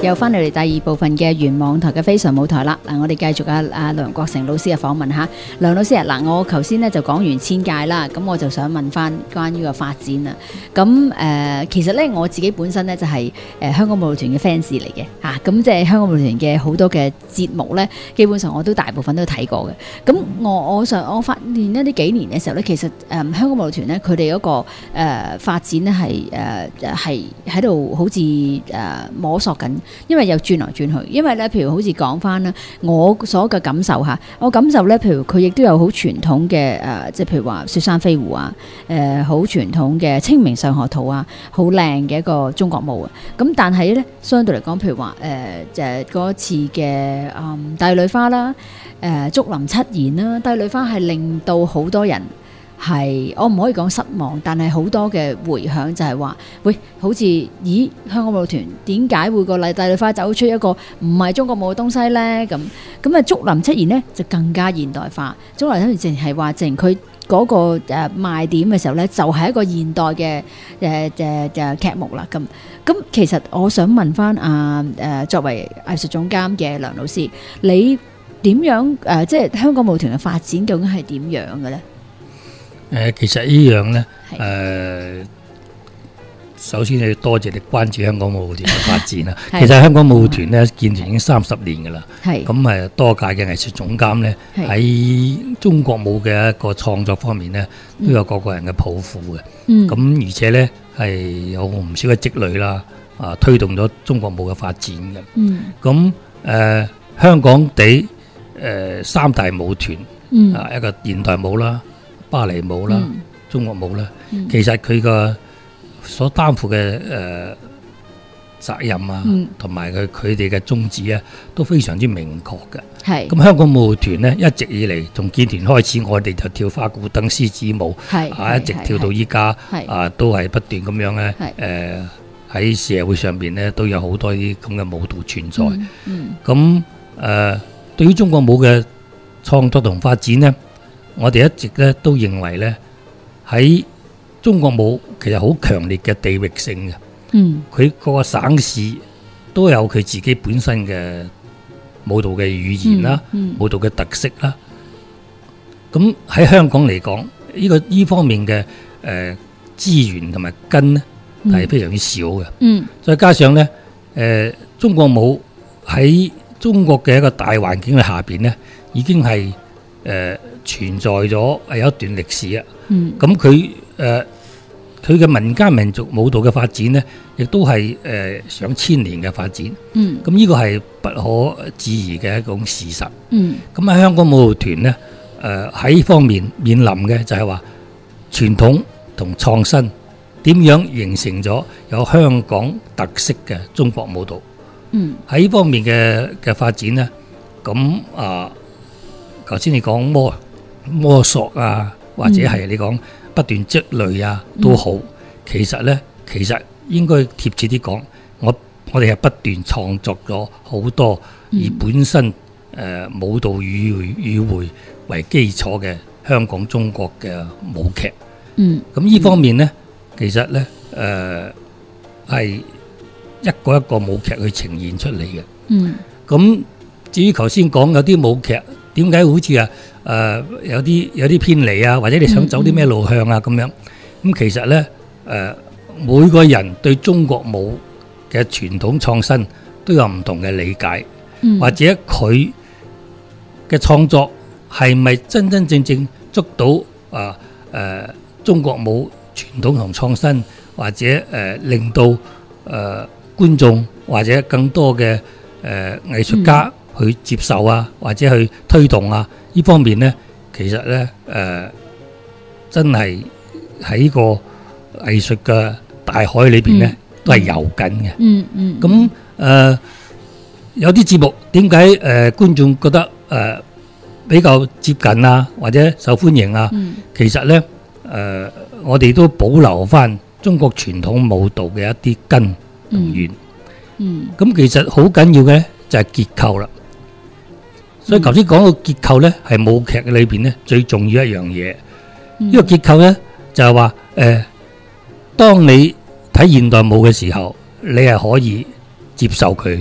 又翻嚟第二部分嘅原網台嘅非常舞台啦。嗱，我哋繼續阿梁國成老師嘅訪問吓。梁老師啊，嗱，我頭先咧就講完千界啦，咁我就想問翻關於個發展啦。咁其實咧我自己本身咧就係香港舞蹈團嘅 fans 嚟嘅吓，咁即係香港舞蹈團嘅好多嘅節目咧，基本上我都大部分都睇過嘅。咁我發現呢幾年嘅時候咧，其實香港舞蹈團咧佢哋嗰個發展咧係喺度好似摸索緊。因為又轉來轉去，因為咧，譬如好似講翻啦，我所嘅感受嚇，我感受咧，譬如佢亦都有好傳統嘅即係譬如話雪山飛狐啊，好傳統嘅清明上河圖啊，好靚嘅一個中國舞啊。咁但係咧，相對嚟講，譬如話嗰次嘅帝女花啦，竹林七賢啦，帝女花係令到好多人。係，我唔可以講失望，但係好多嘅迴響就係話，喂，好似咦，香港舞蹈團點解會個帝女花走出一個唔係中國舞嘅東西咧？咁啊，竹林七賢呢就更加現代化。竹林七賢淨係話，淨佢嗰個賣點嘅時候咧，就係一個現代嘅劇目啦。咁其實我想問翻作為藝術總監嘅梁老師，你點樣即係香港舞團嘅發展究竟係點樣嘅咧？ 其實呢樣呢，首先要多謝你關注香港舞團嘅發展啦。其實香港舞團呢，建團已經30年噶啦。咁多屆嘅藝術總監呢，喺中國舞嘅一個創作方面呢，都有個人嘅抱負嘅。咁而且呢，係有唔少嘅積累啦，推動咗中國舞嘅發展嘅。咁香港地三大舞團，一個現代舞啦。芭蕾舞啦，中國舞啦，其實佢個所擔負嘅責任啊，同埋佢哋嘅宗旨啊，都非常之明確嘅。咁香港舞團呢，一直以嚟從建團開始，我哋就跳花鼓燈、獅子舞，一直跳到依家，都係不斷咁樣咧。喺社會上邊呢，都有好多啲咁嘅舞蹈存在。咁對於中國舞嘅創作同發展呢，我哋一直咧都認為咧，喺中國舞其實好強烈嘅地域性嘅，佢各個省市都有佢自己本身嘅舞蹈嘅語言啦，舞蹈嘅特色啦。咁喺香港嚟講，呢方面嘅資源同埋根呢係非常之少嘅。再加上咧，中國舞喺中國嘅一個大環境嘅下邊呢，已經係存在咗有一段歷史啊。咁佢嘅民間民族舞蹈嘅發展呢，亦都係上千年嘅發展。咁呢個係不可置疑嘅一種事實。咁喺香港舞蹈團呢，喺呢方面面臨嘅就係話傳統同創新點樣形成咗有香港特色嘅中國舞蹈。喺呢方面嘅發展呢，咁頭先你講摸索啊，或者係你講不斷積累啊，都好。其實應該貼切啲講，我哋係不斷創作咗好多以本身舞蹈語彙為基礎嘅香港中國嘅舞劇。咁呢方面呢，其實呢係一個一個舞劇去呈現出嚟嘅。咁至於頭先講有啲舞劇點解好似有啲偏離啊，或者你想走啲咩路向啊咁樣？咁其實呢，每個人對中國舞嘅傳統創新都有唔同嘅理解，或者佢嘅創作係咪真真正正捉到中國舞傳統同創新，或者令到觀眾或者更多嘅藝術家去接受啊，或者去推動啊，呢方面呢，其實呢，真係喺個藝術嘅大海裏邊呢，都係游緊嘅。咁有啲節目點解觀眾覺得比較接近啊，或者受歡迎啊？其實呢，我哋都保留翻中國傳統舞蹈嘅一啲根同源。咁其實好緊要嘅呢，就係結構啦。所以頭先講到結構呢，係舞劇裏邊呢最重要一樣嘢。呢個結構呢，就係話當你睇現代舞嘅時候，你係可以接受佢，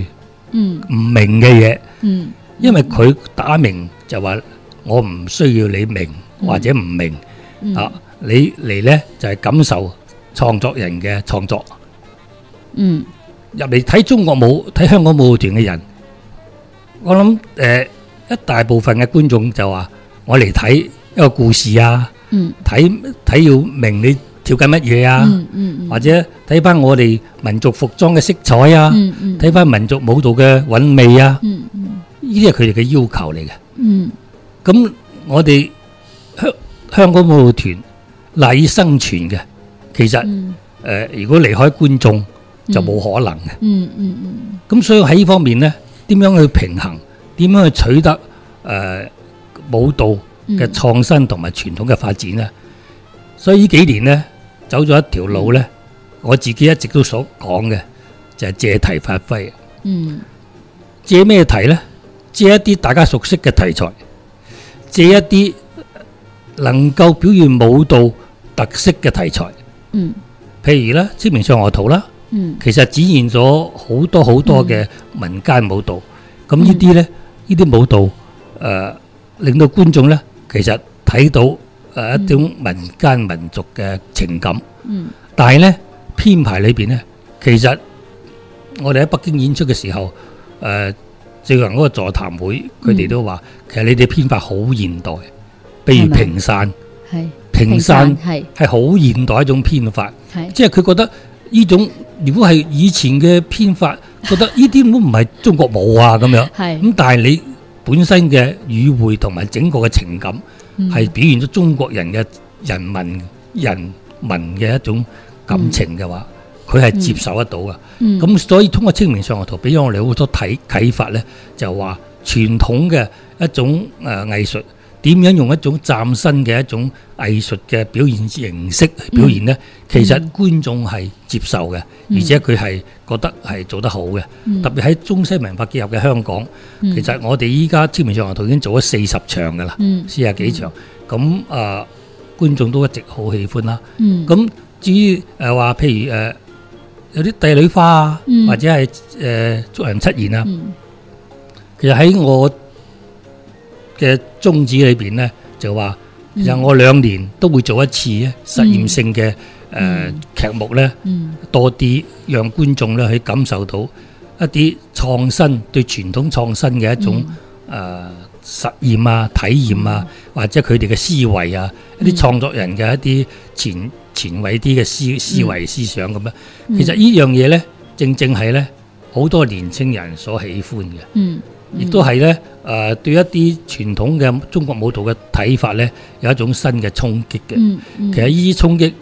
唔明嘅嘢，因為佢打明就話我唔需要你明或者唔明啊，你嚟呢就係感受創作人嘅創作。入嚟睇中國舞、睇香港舞團嘅人，我諗一大部分嘅觀眾就話我嚟睇一個故事啊，睇要明你跳緊乜嘢啊，或者睇翻我哋民族服裝嘅色彩啊，睇翻民族舞蹈嘅韻味啊，呢啲係佢哋嘅要求嚟嘅。咁我哋香港舞團賴以生存嘅，其實如果離開觀眾就冇可能嘅。咁所以喺呢方面呢，點樣去平衡，點樣去取得舞蹈嘅創新同埋傳統嘅發展呢？所以呢幾年呢，走咗一條路呢，我自己一直都所講嘅就係借題發揮。借咩題呢？借一啲大家熟悉嘅題材，借一啲能夠表現舞蹈特色嘅題材。譬如咧，清明上河圖啦，其實展現咗好多好多嘅民間舞蹈。咁呢啲呢，呢啲舞蹈令到觀眾呢，其實睇到一種民間民族嘅情感。但係呢，編排裏邊呢，其實我哋喺北京演出嘅時候，最近嗰個座談會，佢哋都話，其實你哋編法好現代，譬如平散，平散係好現代一種編法，即係佢覺得呢種如果係以前嘅編法，覺得呢啲都唔係中國舞啊咁樣。咁但係你本身嘅語彙同埋整個嘅情感，係表現咗中國人嘅人民嘅一種感情嘅話，佢係接受得到噶。咁所以通過清明上河圖，俾咗我哋好多啟發呢，就話傳統嘅一種藝術，點樣用一種嶄新嘅一種藝術嘅表現形式去表現呢？其實觀眾係接受嘅，而且佢係覺得係做得好嘅。特別喺中西文化結合嘅香港，其實我哋依家清明上河圖已經做咗40場噶啦，40幾場。咁觀眾都一直好喜歡啦。咁至於話譬如有啲帝女花啊，或者係竹林七賢啊，其實喺我嘅宗旨裏邊呢，就話其實我2年都會做一次實驗性嘅劇目呢，多啲讓觀眾呢去感受到一啲創新，對傳統創新嘅一種實驗啊、體驗啊，或者佢哋嘅思維啊，一啲創作人嘅一啲前衛啲嘅思維思想咁樣。其實呢樣嘢呢，正係呢好多年青人所喜歡嘅，亦都係呢對一啲傳統嘅中國舞蹈嘅睇法呢，有一種新嘅衝擊嘅。其實呢啲衝擊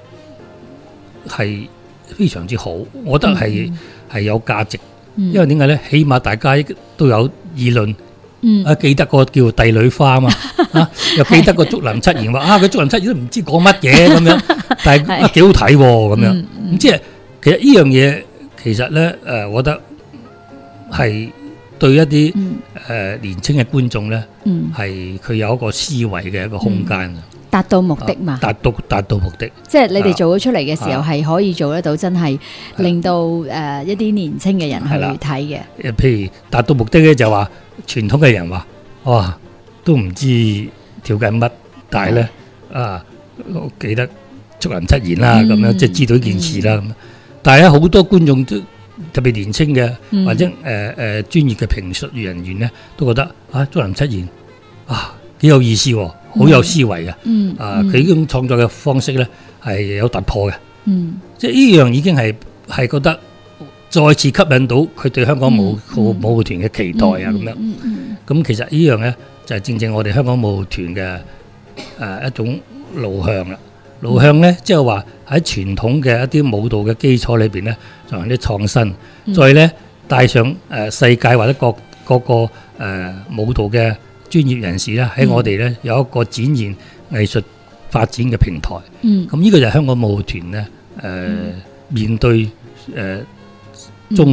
係非常之好，我覺得係有價值。因為點解呢？起碼大家都有議論。記得個叫帝女花嘛，又記得個竹林七賢話佢竹林七賢都唔知講乜嘢咁樣，但係幾好睇咁樣。咁即係其實呢樣嘢，其實咧我覺得係對一啲年輕嘅觀眾咧，係佢有一個思維嘅一個空間啊。 達到目的嘛？達到目的， 即係你哋做咗出嚟嘅時候，係可以做得到，真係令到一啲年輕嘅人去睇嘅。 譬如達到目的咧，就話傳統嘅人話，哇，都唔知跳緊乜，但係咧我記得竹林七賢啦，咁樣即係知道呢件事啦。咁但係咧好多觀眾都特別年輕嘅，或者專業嘅評述人員咧，都覺得竹林七賢幾有意思喎。好有思維嘅，佢呢種創作嘅方式咧係有突破嘅，即係呢樣已經係覺得再次吸引到佢對香港舞團嘅期待啊咁樣。咁其實呢樣咧就係正我哋香港舞團嘅一種路向啦。路向咧即係話喺傳統嘅一啲舞蹈嘅基礎裏邊咧，進行啲創新，再咧帶上世界或者各個舞蹈嘅專業人士咧喺我哋咧有一個展現藝術發展嘅平台。咁呢個就係香港舞團咧面對中國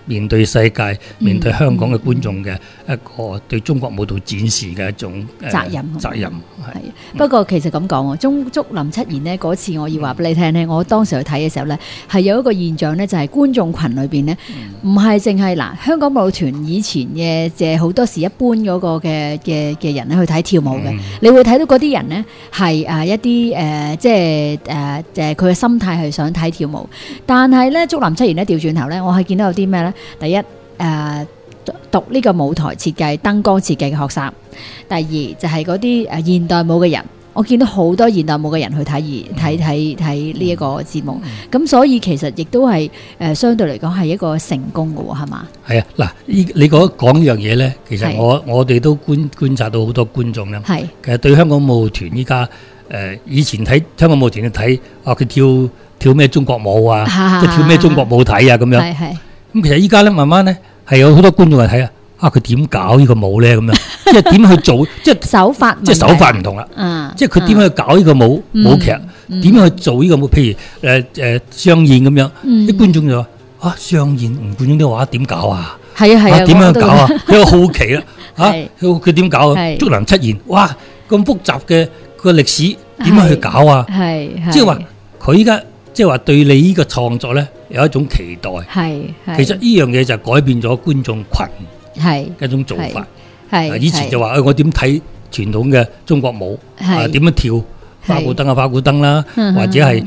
面對世界、面對香港嘅觀眾嘅一個對中國舞蹈展示嘅一種責任係。不過其實咁講喎，竹林七賢呢嗰次我要話俾你聽呢，我當時去睇嘅時候呢，係有一個現象呢，就係觀眾群裏邊呢，唔係淨係嗱香港舞蹈團以前嘅好多時一般嗰個嘅人咧去睇跳舞嘅，你會睇到嗰啲人呢係一啲即係佢嘅心態係想睇跳舞，但係呢，竹林七賢呢調轉頭呢，我係見到有啲咩呢？第一讀呢個舞台設計、燈光設計嘅學生，第二就係嗰啲現代舞嘅人，我見到好多現代舞嘅人去睇呢一個節目，咁所以其實亦都係相對嚟講係一個成功嘅喎，係嘛？係啊， 嗱，你講呢樣嘢咧，其實我哋都觀察到好多觀眾咧，其實對香港舞團依家以前睇香港舞團去睇佢跳咩中國舞啊，即係跳咩中國舞體啊咁樣，咁其實依家咧慢慢咧。係有好多觀眾嚟睇佢點搞呢個舞咧咁樣，即係點去做，即係手法唔同啦。即係佢點去搞呢個舞劇，點樣去做呢個舞？譬如上演咁樣，啲觀眾就話上演吳冠中啲畫點搞啊？係啊，點樣搞啊？佢有好奇啦，佢點搞啊？竹林七賢，哇咁複雜嘅個歷史點樣去搞啊？即係話佢依家。即係話對你呢個創作咧有一種期待，其實呢樣嘢就改變咗觀眾群一種做法。以前就話我點睇傳統嘅中國舞，點樣跳花鼓燈啦，或者係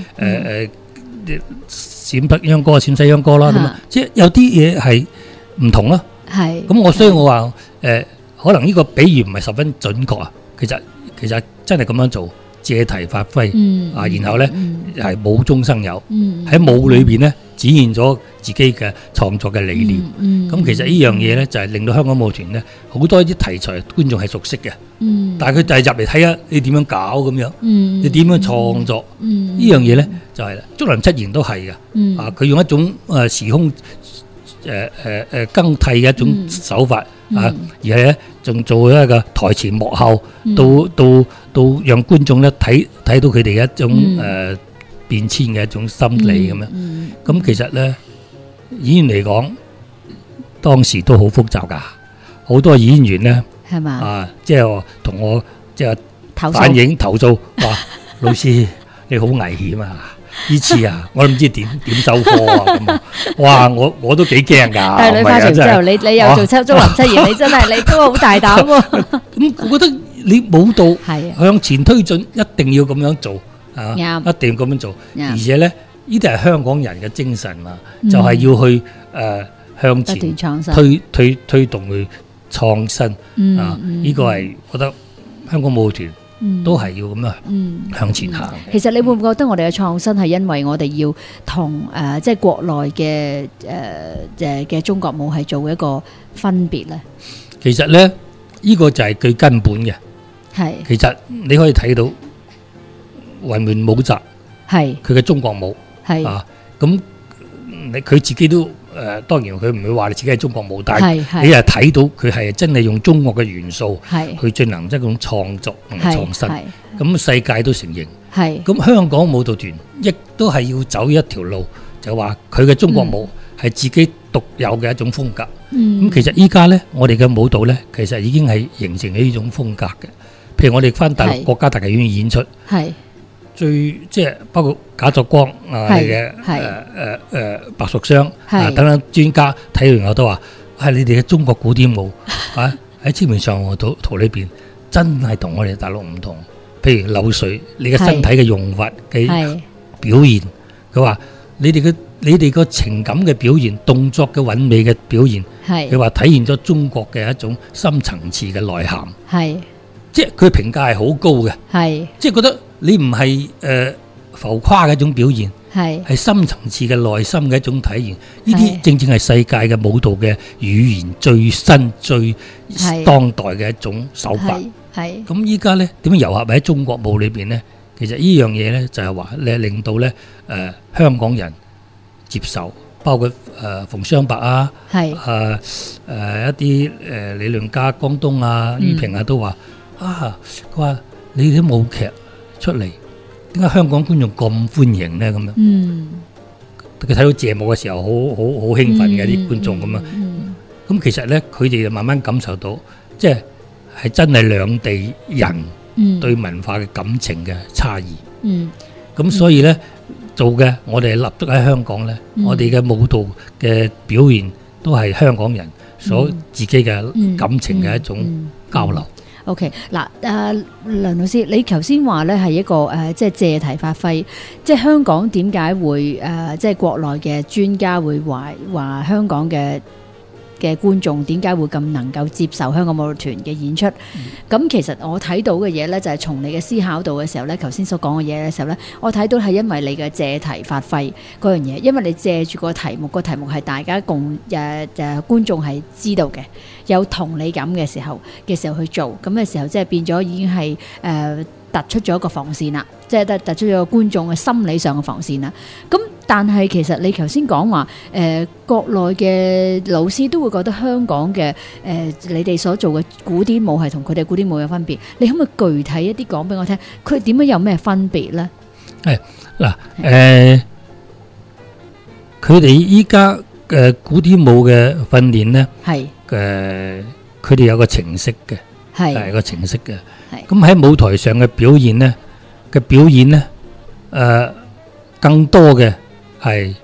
陝北秧歌、陝西秧歌啦咁啊，即係有啲嘢係唔同咯。咁所以我話可能呢個比喻唔係十分準確啊。其實真係咁樣做。借題發揮，然後咧係無中生有，喺舞裏邊咧展現咗自己嘅創作嘅理念。咁其實呢樣嘢咧就係令到香港舞團咧好多啲題材觀眾係熟悉嘅，但係佢就係入嚟睇下你點樣搞咁樣，你點樣創作呢樣嘢咧就係啦。竹林七賢都係嘅，佢用一種時空更替嘅一種手法而係咧仲做一個台前幕後，到讓觀眾咧睇到佢哋一種變遷嘅一種心理咁樣。咁其實咧演員嚟講，當時都好複雜噶，好多演員咧係嘛即係同我即係反映投訴話，老師你好危險啊！呢次我都唔知點收科啊咁啊！哇，我都幾驚噶。但係女花場之後，你又做竹林七賢，你真係你都好大膽喎。咁我覺得你舞蹈向前推進，一定要咁樣做一定要咁樣做。而且咧，呢啲係香港人嘅精神嘛，就係要去向前推動去創新呢個係覺得香港舞團。都係要咁樣向前行。 其實你會唔會覺得我哋嘅創新係因為我哋要同即係國內嘅中國舞係做一個分別咧？ 其實咧，呢個就係最根本嘅。其實你可以睇到雲門舞集佢嘅中國舞咁佢自己都當然佢唔會話你自己係中國舞，但係你係睇到佢係真係用中國嘅元素去進行一種創作同埋創新，咁世界都承認。咁香港舞蹈團亦都係要走一條路，就話佢嘅中國舞係自己獨有嘅一種風格。咁其實依家呢，我哋嘅舞蹈呢，其實已經係形成咗呢種風格嘅。譬如我哋返大陸國家大劇院演出。最即係包括賈作光嘅白淑雙等等專家睇完我都話：你哋嘅中國古典舞喺清明上河圖裏邊真係同我哋大陸唔同。譬如柳絮，你嘅身體嘅用法嘅表現，佢話你哋個情感嘅表現、動作嘅韻味嘅表現，佢話體現咗中國嘅一種深層次嘅內涵。即係佢評價係好高嘅，即係覺得。你唔係浮誇嘅一種表現，係深層次嘅內心嘅一種體現。呢啲正正係世界嘅舞蹈嘅語言最新、最當代嘅一種手法。咁依家咧點樣糅合喺中國舞裏邊咧？其實呢樣嘢咧就係話咧令到咧香港人接受，包括馮雙白一啲理論家江東于平都話佢話你啲舞劇出嚟，點解香港觀眾咁歡迎咧？咁樣， 佢睇到謝幕嘅時候，好興奮嘅啲觀眾咁啊。咁其實咧，佢哋就慢慢感受到，即係真係兩地人對文化嘅感情嘅差異。咁所以咧做嘅，我哋立足喺香港咧，我哋嘅舞蹈嘅表現都係香港人所自己嘅感情嘅一種交流。 OK， 嗱，梁老師，你頭先話咧係一個即係借題發揮，即係香港點解會即係國內嘅專家會話香港嘅觀眾點解會咁能夠接受香港舞蹈團嘅演出？咁其實我睇到嘅嘢咧，就係從你嘅思考度嘅時候咧，頭先所講嘅嘢嘅時候咧，我睇到係因為你嘅借題發揮嗰樣嘢，因為你借住個題目係大家共觀眾係知道嘅，有同理感嘅時候去做，咁嘅時候即係變咗已經係突出咗一個防線啦，即係突出咗個觀眾嘅心理上嘅防線啦。咁但係其實你頭先講話國內嘅老師都會覺得香港嘅你哋所做嘅古典舞係同佢哋古典舞有分別，你可唔可以具體一啲講俾我聽？佢點樣有咩分別呢？ 係嗱，佢哋依家嘅古典舞嘅訓練呢，係佢哋有個程式嘅，係個程式嘅。咁喺舞台上嘅表演呢，更多嘅係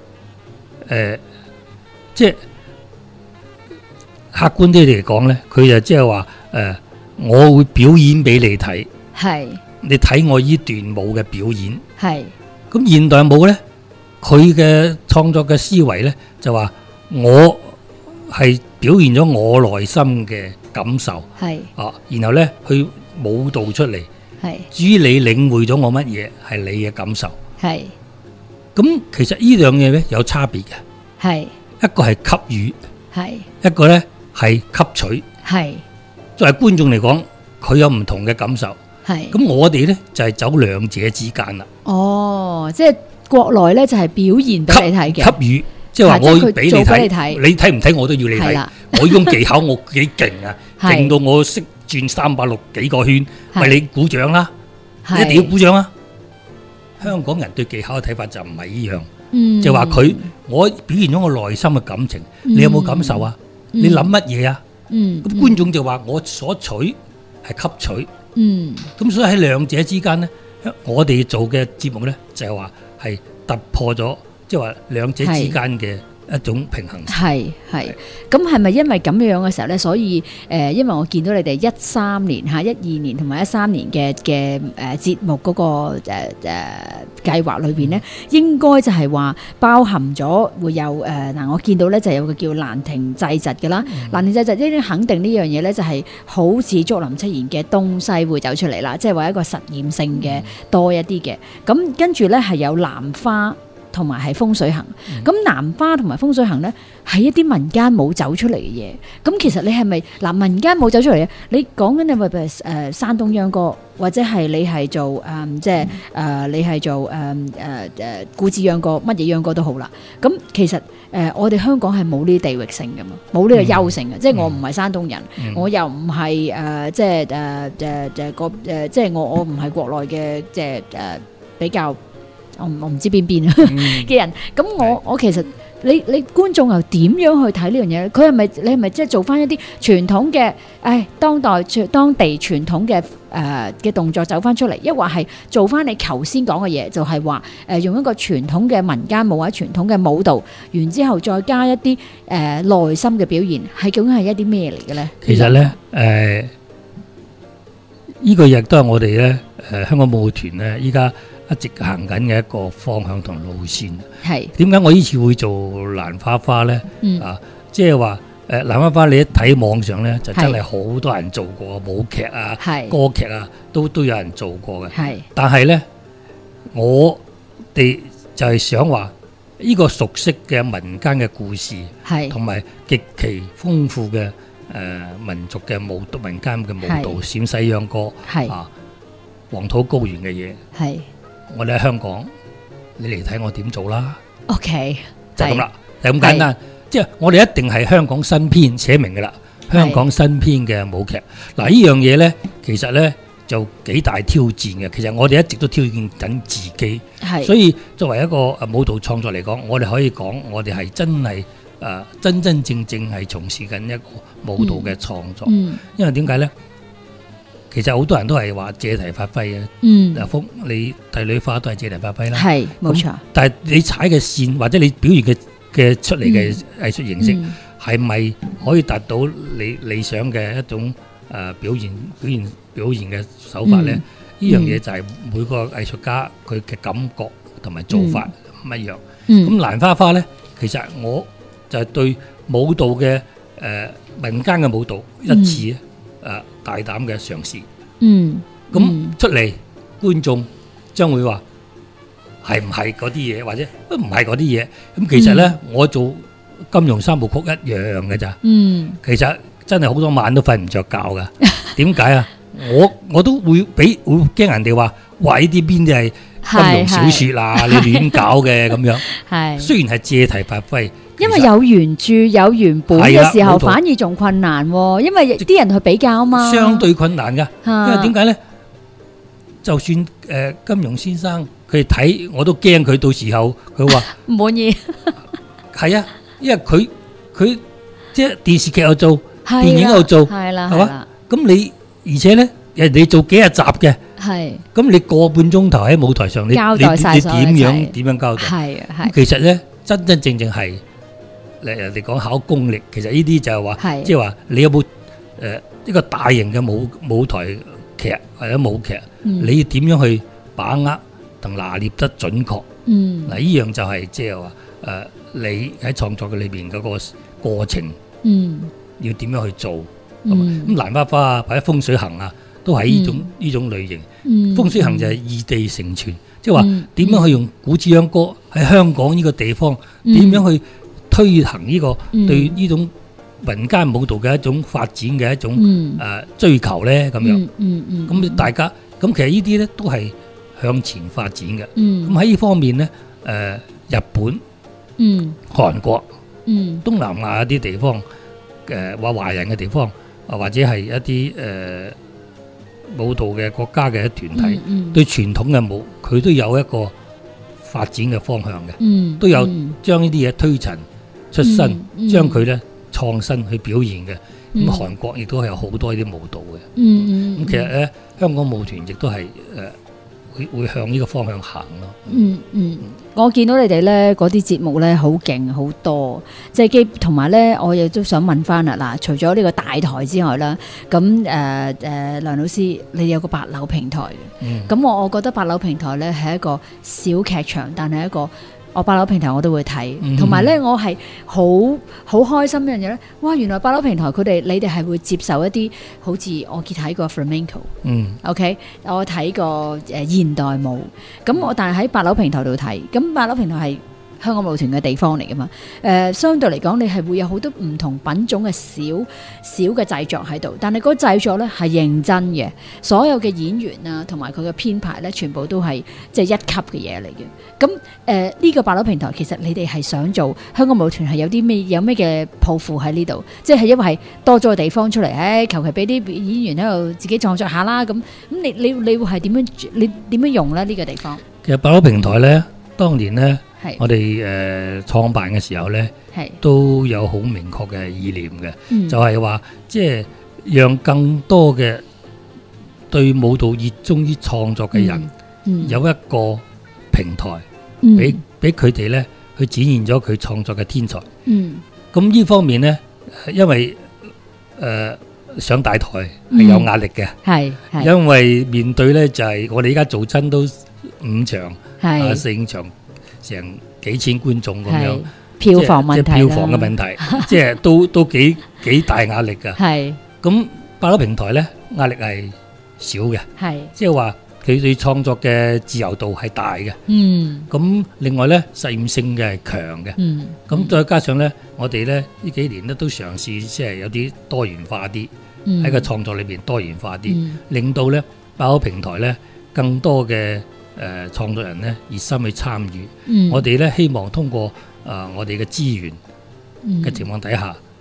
即係客觀啲嚟講呢，佢就即係話我會表演俾你睇，係你睇我呢段舞嘅表演，係咁現代舞呢，佢嘅創作嘅思維呢，就話我係表現咗我內心嘅感受，係然後呢去舞蹈出嚟，係至於你領會咗我乜嘢，係你嘅感受，係咁其實呢兩嘢咧有差別嘅，係一個係給予，係一個咧係吸取，係作為觀眾嚟講，佢有唔同嘅感受，係咁我哋咧就係走兩者之間啦。哦，即係國內咧就係表現俾你睇嘅，給予即係話我要俾你睇，你睇唔睇我都要你睇，我呢種技巧我幾勁啊，勁到我識轉360幾個圈，喂你鼓掌啦，一定要鼓掌啊！香港人對技巧嘅睇法就唔係呢樣，就話佢我表現咗我內心嘅感情，你有冇感受啊？你諗乜嘢啊？咁觀眾就話我所取係吸取，咁所以喺兩者之間呢，我哋做嘅節目呢就係話係突破咗，即係話兩者之間嘅一種平衡。係咁係咪因為咁樣嘅時候咧，所以因為我見到你哋13年12年同埋13年嘅節目嗰個計劃裏邊咧，應該就係話包含咗會有我見到咧就有個叫蘭亭祭侄嘅啦，蘭亭祭侄呢啲肯定呢樣嘢咧就係好似竹林七賢嘅東西會走出嚟啦，即係話一個實驗性嘅多一啲嘅，咁跟住咧係有蘭花。同埋係風水行，咁蘭花同埋風水行咧係一啲民間舞走出嚟嘅嘢。咁其實你係咪民間舞走出嚟嘅？你講緊你咪山東秧歌，或者係你係做你係做古寺秧歌，乜嘢秧歌都好啦。咁其實我哋香港係冇呢啲地域性㗎嘛，冇呢個優性嘅。即係我唔係山東人，我又唔係即係我唔係國內嘅比較。我唔知邊嘅人，咁我其實你觀眾又點樣去睇呢樣嘢？佢係咪你係咪即係做翻一啲傳統嘅當地傳統嘅動作走翻出嚟，抑或係做翻你頭先講嘅嘢，就係話用一個傳統嘅民間舞或者傳統嘅舞蹈，然之後再加一啲內心嘅表現，係究竟係一啲咩嚟嘅咧？其實咧呢個亦都係我哋咧香港舞團咧依家一直行緊嘅一個方向同路線。係點解我呢次會做蘭花花咧？即係話蘭花花你一睇網上咧，就真係好多人做過舞劇啊、歌劇啊，都有人做過嘅。係，但係咧，我哋就係想話呢個熟悉嘅民間嘅故事，係同埋極其豐富嘅民族嘅舞蹈、民間嘅舞蹈、陝西秧歌，係黃土高原嘅嘢，係。我哋喺香港，你嚟睇我點做啦。OK， 就咁啦，就咁簡單。即係我哋一定係香港新編寫明嘅啦。香港新編嘅舞劇嗱，呢樣嘢咧，其實咧就幾大挑戰嘅。其實我哋一直都挑戰緊自己， 係所以作為一個舞蹈創作嚟講，我哋可以講我哋係真係真真正正係從事緊一個舞蹈嘅創作。因為點解呢？其實好多人都係話借題發揮嘅。福你帝女花都係借題發揮啦， 係冇錯。 但係你踩嘅線或者你表現嘅出嚟嘅藝術形式，係咪可以達到你理想嘅一種表現嘅手法呢？呢樣嘢就係每個藝術家佢嘅感覺同埋做法唔一樣。咁蘭花花呢，其實我就係對舞蹈嘅民間嘅舞蹈一次大膽嘅嘗試。咁出嚟觀眾將會話係唔係嗰啲嘢，或者都唔係嗰啲嘢。咁其實呢，我做金庸三部曲一樣嘅咋。其實真係好多晚都瞓唔着覺噶。點解啊？我都會驚人哋話，喂，呢啲邊啲係金庸小說啦，你亂搞嘅咁樣。係雖然係借題發揮， 因為有原著有原本嘅時候，反而仲困難，因為啲人去比較嘛。相對困難噶，因為點解咧？就算金庸先生佢睇，我都驚佢到時候佢話唔滿意。 係啊，因為佢即係電視劇又做，電影又做，係啦，係嘛？咁你而且咧，人哋做幾日集嘅，係咁你個半鐘頭喺舞台上，你交代晒所有嘢，點樣交代？係啊，係。其實咧，真真正正係人哋講考功力，其實呢啲就係話，即係話你有冇一個大型嘅舞台劇或者舞劇，你要點樣去把握同拿捏得準確？嗱，呢樣就係即係話你喺創作嘅裏邊嗰個過程，要點樣去做？咁蘭花花啊，或者風水行啊，都係呢種類型。風水行就係異地承傳，即係話點樣去用古之秧歌喺香港呢個地方，點樣去推行呢個對呢種民間舞蹈嘅一種發展嘅一種追求咧，咁樣。咁大家咁其實呢啲咧都係向前發展嘅。咁喺呢方面咧，日本、韓國、東南亞一啲地方話華人嘅地方。或者係一啲舞蹈嘅國家嘅團體，對傳統嘅舞，佢都有一個發展嘅方向嘅，都有將呢啲嘢推陳出新，將佢咧創新去表現嘅。咁韓國亦都係有好多呢啲舞蹈嘅。咁其實咧，香港舞團亦都係會向呢個方向行咯。 我見到你哋咧嗰啲節目咧好勁好多，即係同埋咧，我亦都想問翻啦。嗱，除咗呢個大台之外啦，咁梁老師，你有個8樓平台嘅，咁我覺得8樓平台咧係一個小劇場，但係一個我8樓平台我都會睇，同埋咧我係好開心一樣嘢咧。哇！原來8樓平台你哋係會接受一啲好似我睇過 flamenco，OK， 我睇過現代舞，咁但係喺8樓平台度睇，咁8樓平台係香港舞團嘅地方嚟噶嘛？相對嚟講，你係會有好多唔同品種嘅小嘅製作喺度，但係嗰個製作咧係認真嘅，所有嘅演員啊，同埋佢嘅編排咧，全部都係即係一級嘅嘢嚟嘅。咁呢個8樓平台，其實你哋係想做香港舞團係有咩嘅抱負喺呢度？即係因為係多咗個地方出嚟，求其俾啲演員喺度自己創作下啦。咁你會係點樣用咧呢個地方？ 其實8樓平台咧，當年咧。我哋創辦嘅時候呢，都有好明確嘅意念嘅，就係話即係讓更多嘅對舞蹈熱衷於創作嘅人，有一個平台，俾佢哋呢去展現咗佢創作嘅天才。咁呢方面呢，因為上大台係有壓力嘅，因為面對呢就係我哋而家做真都5場、4、5場。成幾千觀眾咁樣， 票房問題， 票房嘅問題，即係都幾大壓力㗎。係咁8樓平台咧，壓力係少嘅，係即係話佢對創作嘅自由度係大嘅。咁另外咧，實驗性嘅係強嘅。咁再加上咧，我哋咧呢幾年咧都嘗試即係有啲多元化啲喺個創作裏邊多元化啲，令到咧8樓平台咧更多嘅。創作人咧熱心去參與，我哋咧希望通過我哋嘅資源嘅情況底下，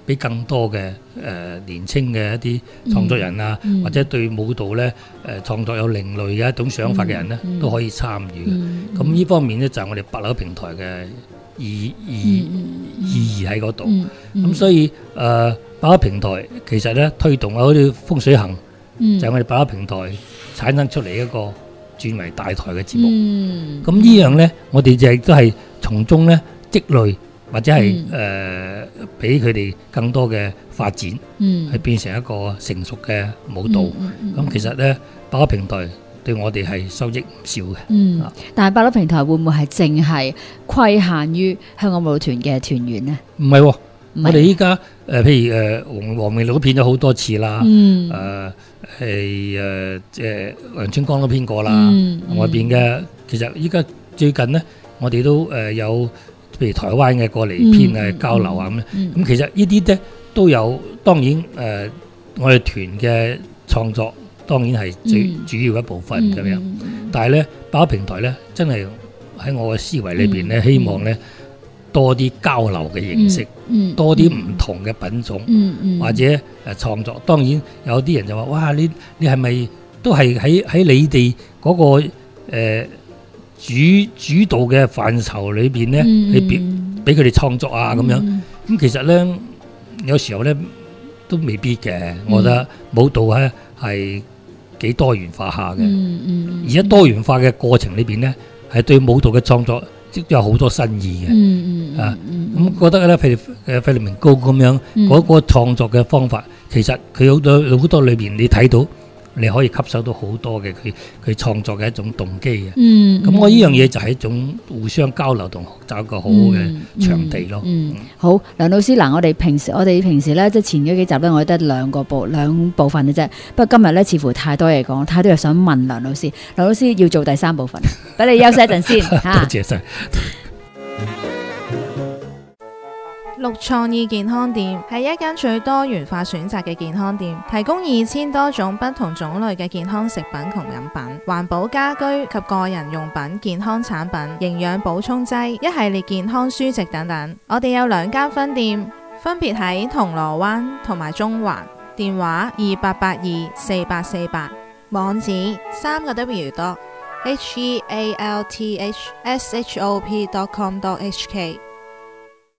俾更多嘅年青嘅一啲創作人啊，或者對舞蹈咧創作有另類嘅一種想法嘅人咧，都可以參與嘅。咁呢方面咧就係我哋8樓平台嘅意義喺嗰度。咁所以8樓平台其實咧推動好似風水行，就係我哋8樓平台產生出嚟一個轉為大台嘅節目。咁呢樣咧，我哋就亦都係從中咧積累。或者係俾佢哋更多嘅發展，去變成一個成熟嘅舞蹈。咁其實咧，8樓平台對我哋係收益唔少嘅。 但係8樓平台會唔會係淨係規限於香港舞蹈團嘅團員呢？ 唔係喎，我哋依家譬如黃明路都編咗好多次啦，係即係梁春江都編過啦。外邊嘅其實依家最近呢，我哋都有。譬如台灣嘅過嚟編啊交流啊咁其實呢啲咧都有，當然我哋團嘅創作當然係最主要一部分咁樣。但係咧8樓平台咧，真係喺我嘅思維裏邊咧，希望咧多啲交流嘅形式，多啲唔同嘅品種，或者創作。當然有啲人就話：哇，你係咪都係喺你哋嗰個主導嘅範疇裏邊咧，去俾佢哋創作啊咁樣。咁其實咧，有時候咧都未必嘅。我覺得舞蹈咧係幾多元化下嘅，而且多元化嘅過程裏邊咧，係對舞蹈嘅創作即有好多新意嘅。咁覺得咧，譬如費利明高咁樣嗰個創作嘅方法，其實佢好多裏邊你睇到。你可以吸收到好多嘅佢創作嘅一種動機嘅，咁我呢樣嘢就係一種互相交流同學習一個好嘅場地咯。 好，梁老師嗱，我哋平時咧，即係前嗰幾集咧，我哋得兩部分嘅啫。不過今日咧，似乎太多嘢講，太多嘢想問梁老師。梁老師要做第3部分，俾你休息一陣先。 多謝晒。 綠創意健康店係一間最多元化選擇嘅健康店，提供2000多種不同種類嘅健康食品同飲品、環保家居及個人用品、健康產品、營養補充劑、一系列健康書籍等等。我哋有2間分店，分別喺銅鑼灣同埋中環，電話28824848，網址3W.healthshop.com.hk。